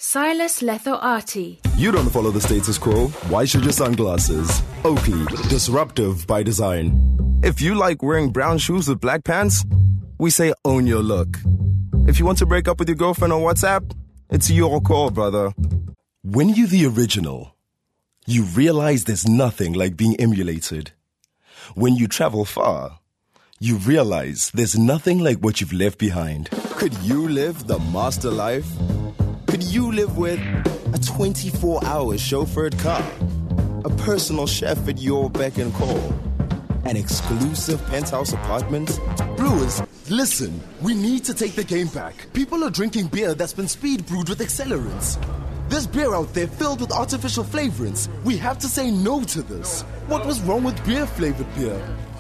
Silas Letho Arty. You don't follow the status quo. Why should your sunglasses? Oakley, disruptive by design. If you like wearing brown shoes with black pants, we say own your look. If you want to break up with your girlfriend on WhatsApp, it's your call, brother. When you're the original, you realize there's nothing like being emulated. When you travel far, you realize there's nothing like what you've left behind. Could you live the master life? Could you live with a 24-hour chauffeured car, a personal chef at your beck and call, an exclusive penthouse apartment? Brewers, listen, we need to take the game back. People are drinking beer that's been speed brewed with accelerants. There's beer out there filled with artificial flavorants. We have to say no to this. What was wrong with beer-flavored beer?